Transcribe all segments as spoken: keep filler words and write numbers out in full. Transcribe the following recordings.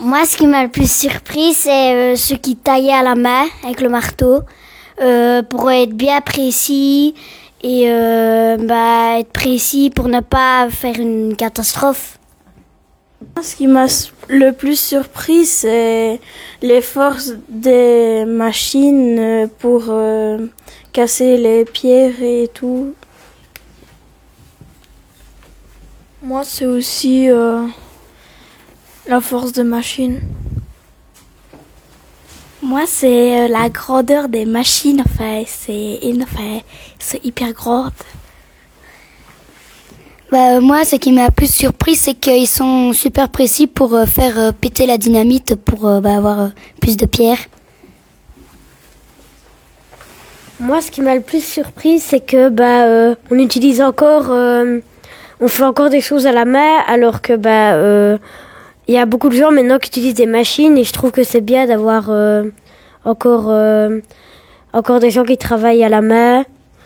Moi, ce qui m'a le plus surpris, c'est euh, ceux qui taillaient à la main avec le marteau euh, pour être bien précis et euh, bah, être précis pour ne pas faire une catastrophe. Ce qui m'a le plus surpris, c'est les forces des machines pour euh, casser les pierres et tout. Moi, c'est aussi euh, la force des machines. Moi, c'est euh, la grandeur des machines. Enfin, c'est enfin, c'est hyper grande. Bah, euh, moi, ce qui m'a le plus surpris, c'est qu'ils sont super précis pour euh, faire euh, péter la dynamite pour euh, bah, avoir euh, plus de pierres. Moi, ce qui m'a le plus surpris, c'est que bah euh, on utilise encore, euh, on fait encore des choses à la main, alors que bah euh, il y a beaucoup de gens maintenant qui utilisent des machines, et je trouve que c'est bien d'avoir euh, encore euh, encore des gens qui travaillent à la main.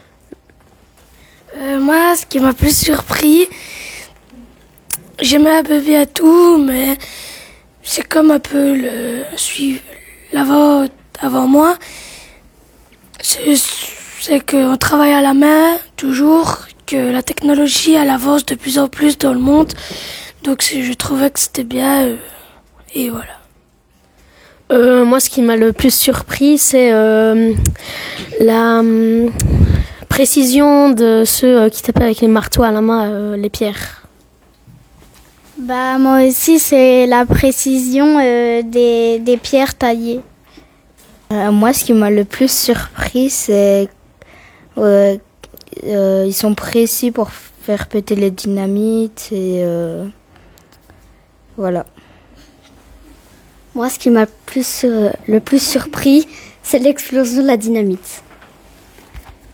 Euh, moi, ce qui m'a plus surpris, j'aimais un peu bien tout, mais c'est comme un peu le suivre l'avant avant moi. C'est, c'est qu'on travaille à la main toujours, que la technologie elle avance de plus en plus dans le monde. Donc c'est, je trouvais que c'était bien euh, et voilà. Euh, moi, ce qui m'a le plus surpris, c'est euh, la hum, précision de ceux euh, qui tapaient avec les marteaux à la main euh, les pierres. Bah, moi aussi, c'est la précision euh, des, des pierres taillées. Euh, moi, ce qui m'a le plus surpris, c'est euh, euh, ils sont précis pour faire péter les dynamites et euh, voilà. Moi, ce qui m'a plus, euh, le plus surpris, c'est l'explosion de la dynamite.